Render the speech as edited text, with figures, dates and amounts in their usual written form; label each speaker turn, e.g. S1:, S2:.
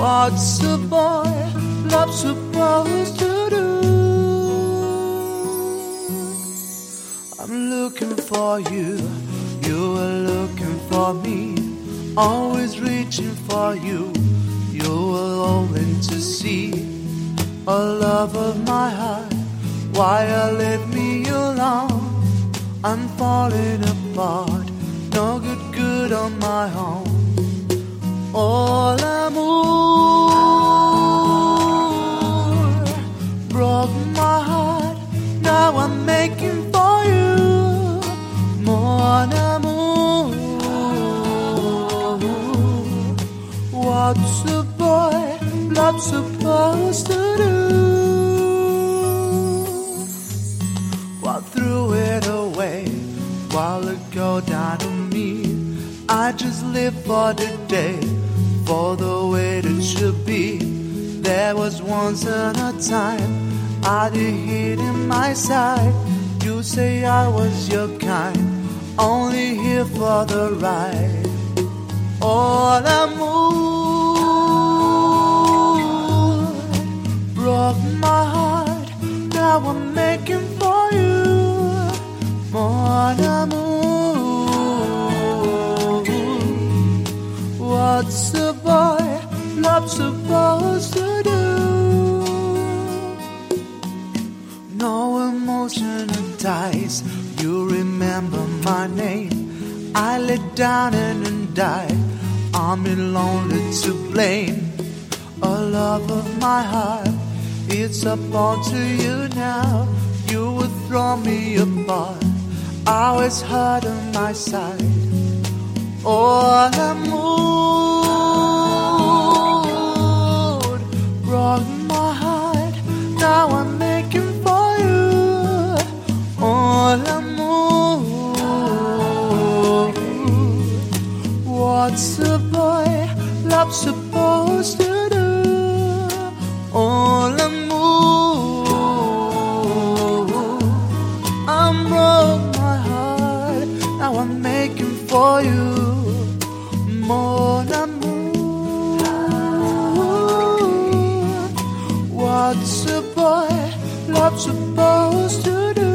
S1: What's a boy love supposed to do? I'm looking for you, you are looking for me, always reaching for you. You are longing to see a love of my heart. Why you leave me alone? I'm falling apart, no good on my own. All amour broke my heart, now I'm making for you. Mon amour, what's a boy love supposed to do? I threw it away while ago down on me. I just live for the day, for the way it should be. There was once in a time I did hit in my side. You say I was your kind, only here for the ride. All amour broke my heart, now I'm making for you. Mon amour, what's a boy love supposed to do? No emotional ties, you remember my name. I lay down and died, I'm lonely to blame. A love of my heart, it's up onto you now. You would throw me apart, I was hurt on my side. All amour broke my heart, now I'm making for you. All amour, what's a boy love supposed to do? All amour, I'm broke my heart, now I'm making for you. Mon amour, what's a boy love supposed to do?